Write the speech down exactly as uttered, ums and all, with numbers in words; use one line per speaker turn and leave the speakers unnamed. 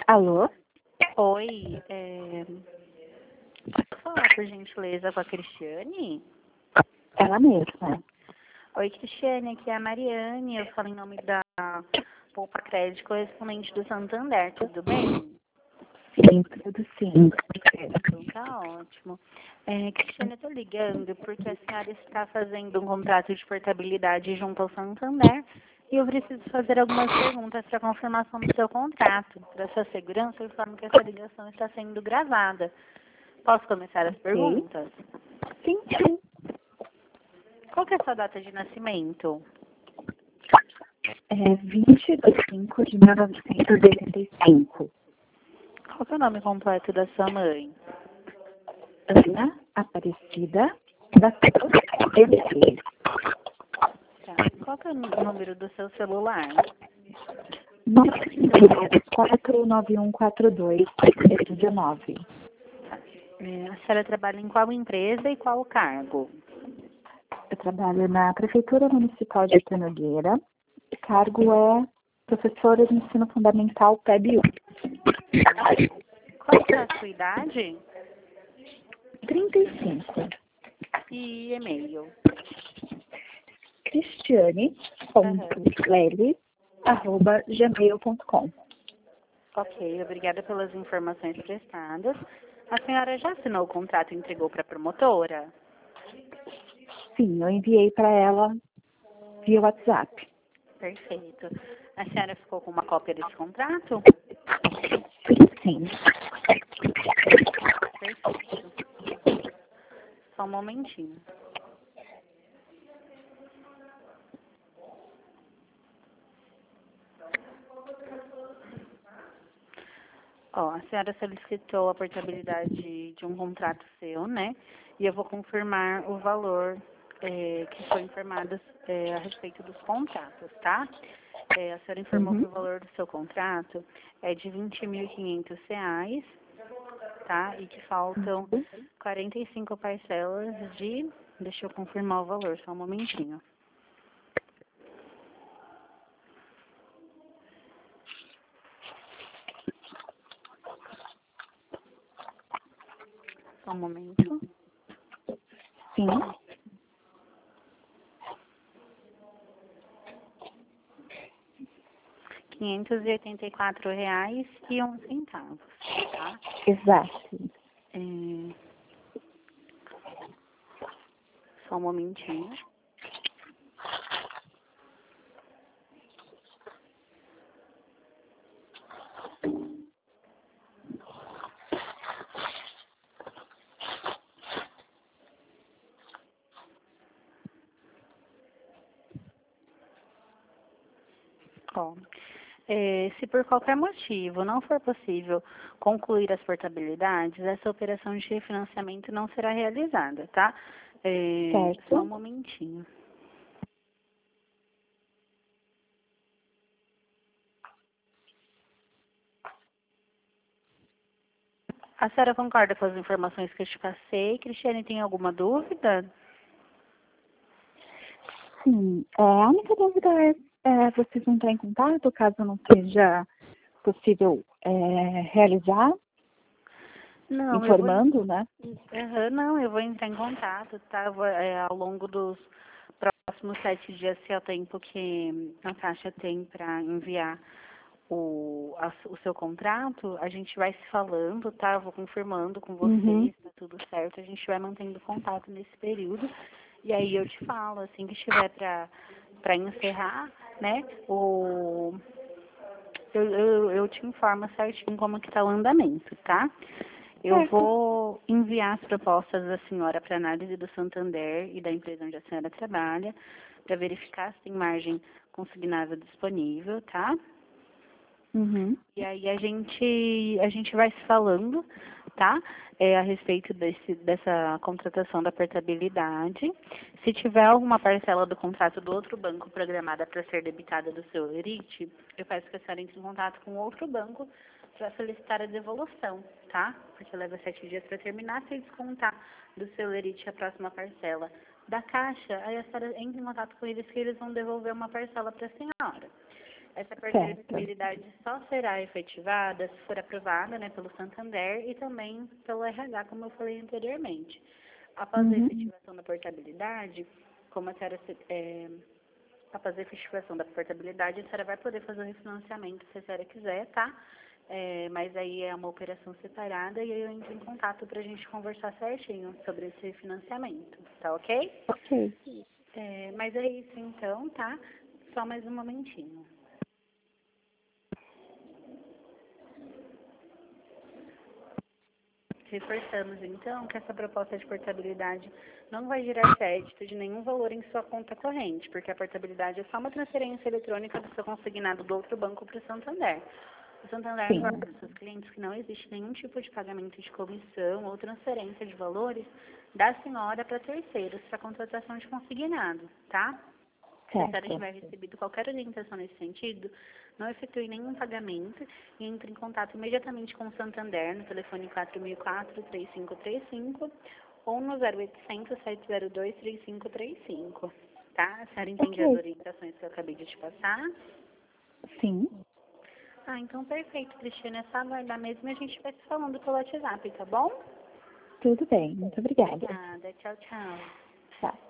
Alô?
Oi, é... posso falar, por gentileza, com a Cristiane?
Ela mesma.
Oi, Cristiane, aqui é a Mariane, eu falo em nome da Poupa Crédito, correspondente do Santander, tudo bem?
Sim, tudo sim.
Então tá ótimo. É, Cristiane, eu tô ligando porque a senhora está fazendo um contrato de portabilidade junto ao Santander e eu preciso fazer algumas perguntas para confirmação do seu contrato. Para sua segurança, eu informo que essa ligação está sendo gravada. Posso começar as perguntas?
Sim, sim.
Qual que é a sua data de nascimento?
É vinte de cinco de mil novecentos e oitenta e cinco.
Qual que é o nome completo da sua mãe?
Ana Aparecida da Silva Bezerra.
Tá. Qual que é o número do seu celular?
nove quatro nove um quatro dois um nove.
É, a senhora trabalha em qual empresa e qual cargo?
Eu trabalho na Prefeitura Municipal de Ita Nogueira. O cargo é professora de ensino fundamental P E B um.
Qual que é a sua idade?
trinta e cinco.
E e-mail?
cristiane.leles arroba gmail ponto com.
Ok, obrigada pelas informações prestadas. A senhora já assinou o contrato e entregou para a promotora?
Sim, eu enviei para ela via WhatsApp.
Perfeito. A senhora ficou com uma cópia desse contrato?
Sim.
Perfeito. Só um momentinho. Ó, a senhora solicitou a portabilidade de um contrato seu, né? E eu vou confirmar o valor é, que foi informado é, a respeito dos contratos, tá? É, a senhora informou
Uhum.
que o valor do seu contrato é de vinte mil e quinhentos reais, tá? E que faltam quarenta e cinco parcelas de... Deixa eu confirmar o valor, só um momentinho. Só um momento.
Sim.
quinhentos e oitenta e quatro reais e um centavo, tá?
Exato.
É... Só um momentinho. Ó, é, se por qualquer motivo não for possível concluir as portabilidades, essa operação de refinanciamento não será realizada, tá? É, só um
Certo.
momentinho. A senhora concorda com as informações que eu te passei? Cristiane, tem alguma dúvida?
Sim. É, a única dúvida é, é vocês entrar em contato caso não seja possível é, realizar,
Não, eu vou...
informando, né?
Aham, não, eu vou entrar em contato, tá? Eu vou, é, ao longo dos próximos sete dias, se é o tempo que a Caixa tem para enviar o, a- o seu contrato, a gente vai se falando, tá? Eu vou confirmando com
Uhum.
vocês, tá tudo certo. A gente vai mantendo contato nesse período. E aí eu te falo, assim que estiver para para encerrar, né? O, eu, eu, eu te informo certinho como que tá o andamento, tá? Eu
Certo.
vou enviar as propostas da senhora para análise do Santander e da empresa onde a senhora trabalha, para verificar se tem margem consignável disponível, tá?
Uhum.
E aí a gente, a gente vai se falando, tá? É, a respeito desse, dessa contratação da portabilidade. Se tiver alguma parcela do contrato do outro banco programada para ser debitada do seu lerite, eu peço que a senhora entre em contato com outro banco para solicitar a devolução, tá? Porque leva sete dias para terminar, se descontar do seu lerite a próxima parcela da Caixa, aí a senhora entra em contato com eles que eles vão devolver uma parcela para a senhora. Essa
Certo.
portabilidade só será efetivada se for aprovada, né, pelo Santander e também pelo R H, como eu falei anteriormente. Após a
Uhum.
efetivação da portabilidade, como a senhora, se- é, após a efetivação da portabilidade, a senhora vai poder fazer o refinanciamento se a senhora quiser, tá? É, mas aí é uma operação separada e aí eu entro em contato para a gente conversar certinho sobre esse financiamento, tá ok?
Ok.
É, mas é isso então, tá? Só mais um momentinho. Reforçamos, então, que essa proposta de portabilidade não vai gerar crédito de nenhum valor em sua conta corrente, porque a portabilidade é só uma transferência eletrônica do seu consignado do outro banco para o Santander. O Santander
Sim.
informa aos seus clientes que não existe nenhum tipo de pagamento de comissão ou transferência de valores da senhora para terceiros para contratação de consignado, tá? Se a senhora
Certo.
tiver recebido qualquer orientação nesse sentido, não efetue nenhum pagamento e entre em contato imediatamente com o Santander no telefone quatro mil e quatro, três cinco três cinco ou no zero oitocentos, sete zero dois, três cinco três cinco, tá? A senhora entende as
Ok.
orientações que eu acabei de te passar?
Sim.
Ah, então perfeito, Cristina. É só aguardar mesmo e a gente vai se falando pelo WhatsApp, tá bom?
Tudo bem. Muito obrigada.
Obrigada. Tchau, tchau.
Tchau.